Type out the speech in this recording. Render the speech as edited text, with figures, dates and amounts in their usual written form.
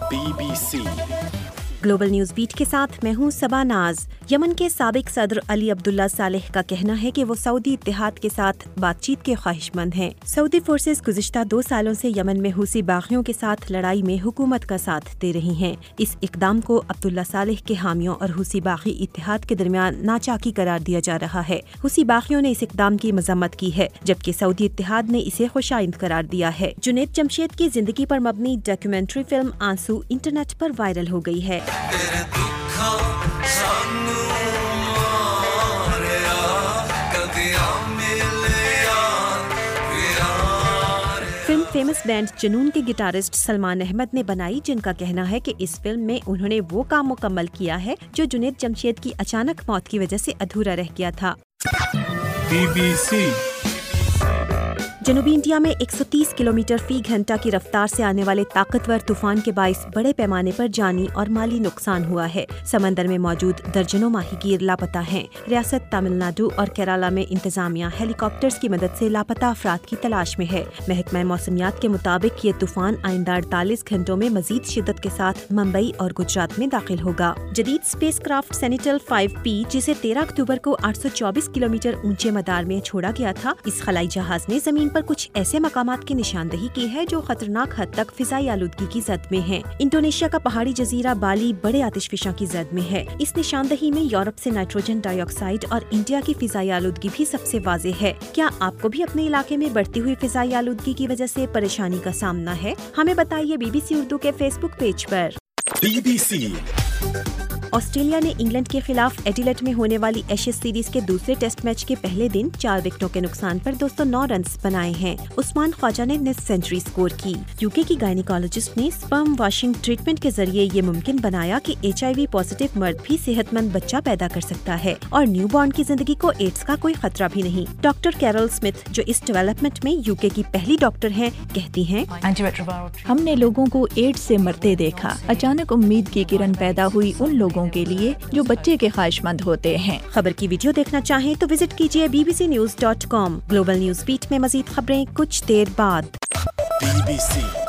BBC global news beat के साथ मैं हूं सबा नाज। यमन के साबिक सदर अली अब्दुल्ला सालेह का कहना है कि वो सऊदी इत्तेहाद के साथ बातचीत के ख्वाहिशमंद हैं। सऊदी फोर्सेस गुज़िश्ता 2 सालों से यमन में हुसी बागियों के साथ लड़ाई में हुकूमत का साथ दे रही हैं। इस इकदाम को अब्दुल्ला सालेह के हामियों और हुसी बागी इत्तेहाद के दरमियान नाचाकी करार दिया जा रहा है। हुसी बागियों ने इस इकदाम की मजम्मत की है, जबकि सऊदी इत्तेहाद ने इसे खुशाइंद करार दिया है। जुनैद जमशेद की जिंदगी पर मबनी डॉक्यूमेंट्री फिल्म आंसू इंटरनेट पर वायरल हो गई है। फिल्म फेमस बैंड जुनून के गिटारिस्ट सलमान अहमद ने बनाई, जिनका कहना है कि इस फिल्म में उन्होंने वो काम मुकम्मल किया है जो जुनैद जमशेद की अचानक मौत की वजह से अधूरा रह गया था। BBC जनूबी इंडिया में 130 किलोमीटर फी घंटा की रफ्तार से आने वाले ताकतवर तूफान के बाइस बड़े पैमाने पर जानी और माली नुकसान हुआ है। समंदर में मौजूद दर्जनों माहीगीर लापता हैं। रियासत तमिलनाडु और केरला में इंतजामिया हेलीकॉप्टर्स की मदद से लापता अफराद की तलाश में है। महकमा मौसमियात के मुताबिक ये तूफान आइंदा 48 घंटों में मजीद शिद्दत के साथ मुंबई और गुजरात में दाखिल होगा। जदीद स्पेस क्राफ्ट सेनेटल 5P, जिसे 13 अक्टूबर को 824 किलोमीटर ऊंचे मदार में छोड़ा गया था, इस खलाई जहाज ने जमीन पर कुछ ऐसे मकामात की निशानदही की है जो खतरनाक हद तक फिजाई आलूदगी की जद में हैं। इंडोनेशिया का पहाड़ी जजीरा बाली बड़े आतिशफिशा की जद में है। इस निशानदही में यूरोप से नाइट्रोजन डाइऑक्साइड और इंडिया की फिजाई आलूदगी भी सबसे वाज़ेह है। क्या आपको भी अपने इलाके में बढ़ती हुई फिजाई आलूदगी की वजह से परेशानी का सामना है? हमें बताइए BBC उर्दू के फेसबुक पेज पर। BBC ऑस्ट्रेलिया ने इंग्लैंड के खिलाफ एडिलेड में होने वाली एशेज सीरीज के दूसरे टेस्ट मैच के पहले दिन 4 विकेटों के नुकसान पर 209 रन बनाए हैं। उस्मान ख्वाजा ने निस्फ सेंचुरी स्कोर की। यूके की गायनिकोलॉजिस्ट ने स्पर्म वाशिंग ट्रीटमेंट के जरिए ये मुमकिन बनाया कि HIV पॉजिटिव मर्द भी सेहतमंद बच्चा पैदा कर सकता है और न्यूबॉर्न की जिंदगी को एड्स का कोई खतरा भी नहीं। डॉक्टर कैरल स्मिथ, जो इस डेवलपमेंट में यूके की पहली डॉक्टर हैं, कहती हैं, हमने लोगों को एड्स से मरते देखा। अचानक उम्मीद की किरण पैदा हुई उन लोगों के लिए जो बच्चे के ख्वाहिशमंद होते हैं। खबर की वीडियो देखना चाहें तो विजिट कीजिए bbcnews.com। ग्लोबल न्यूज बीट में मजीद खबरें कुछ देर बाद। BBC